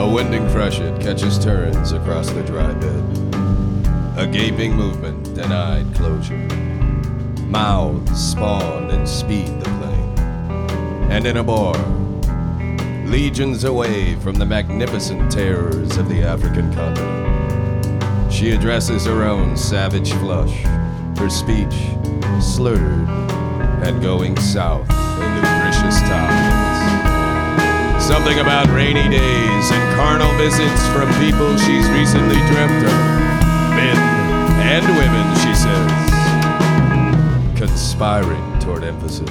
A winding freshet catches turns across the dry bed. A gaping movement denied closure. Mouths spawn and speed the plane. And in a bar, legions away from the magnificent terrors of the African continent, she addresses her own savage flush, her speech slurred and going south in nutritious tides. Something about rainy days and carnal visits from people she's recently dreamt of. Men and women, she says, conspiring toward emphasis.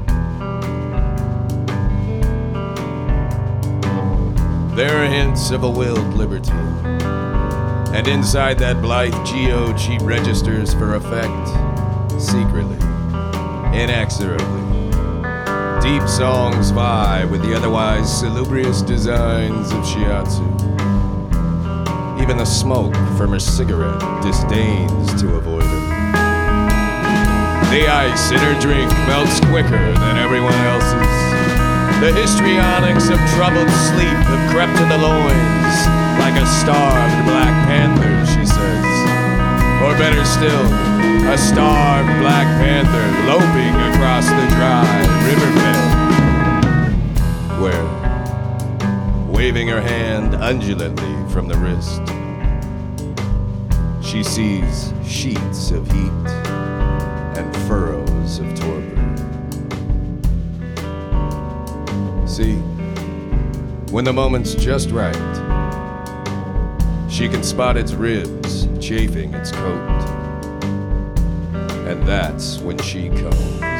There are hints of a willed liberty. And inside that blithe geo, she registers for effect, secretly, inexorably. Deep songs vie with the otherwise salubrious designs of shiatsu. Even the smoke from her cigarette disdains to avoid her. The ice in her drink melts quicker than everyone else's. The histrionics of troubled sleep have crept to the loins like a starved Black Panther, she says. Or better still, a starved Black Panther loping across the dry riverbed, where, waving her hand undulantly from the wrist, she sees sheets of heat and furrows of torpor. See, when the moment's just right, she can spot its ribs chafing its coat. And that's when she comes.